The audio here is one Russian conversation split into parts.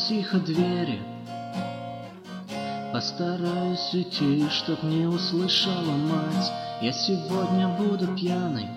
тихо двери. Постараюсь уйти, чтоб не услышала мать. Я сегодня буду пьяный.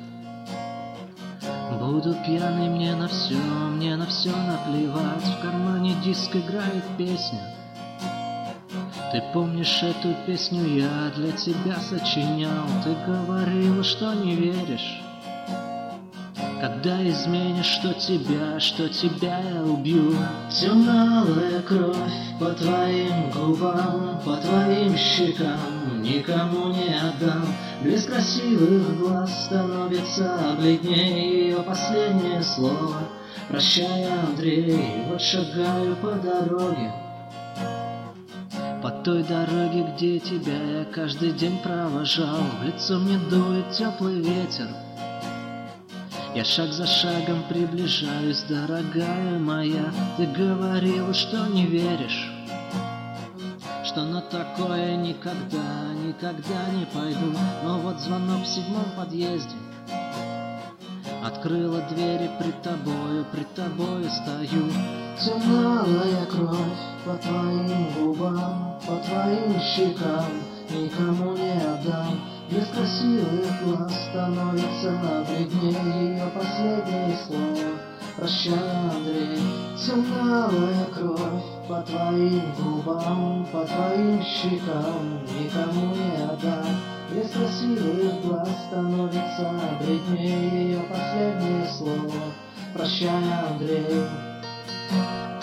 Буду пьяный, мне на все наплевать. В кармане диск играет песня. Ты помнишь эту песню, я для тебя сочинял. Ты говорила, что не веришь, когда изменишь, что тебя я убью. Темная кровь по твоим губам, по твоим щекам, никому не отдам. Без красивых глаз становится бледнее ее последнее слово. Прощай, Андрей, вот шагаю по дороге, по той дороге, где тебя я каждый день провожал. В лицо мне дует теплый ветер. Я шаг за шагом приближаюсь, дорогая моя. Ты говорила, что не веришь, что на такое никогда не пойду. Но вот звонок в 7-м подъезде. Открыла двери, пред тобою стою. Темная кровь по твоим губам, по твоим щекам, никому не отдам. Без красивых глаз становится бледнее ее последнее слово. Прощай, Андрей. Темная кровь по твоим губам, по твоим щекам, никому не отдам. Без красивых глаз становится бледнее ее последнее слово. Прощай, Андрей.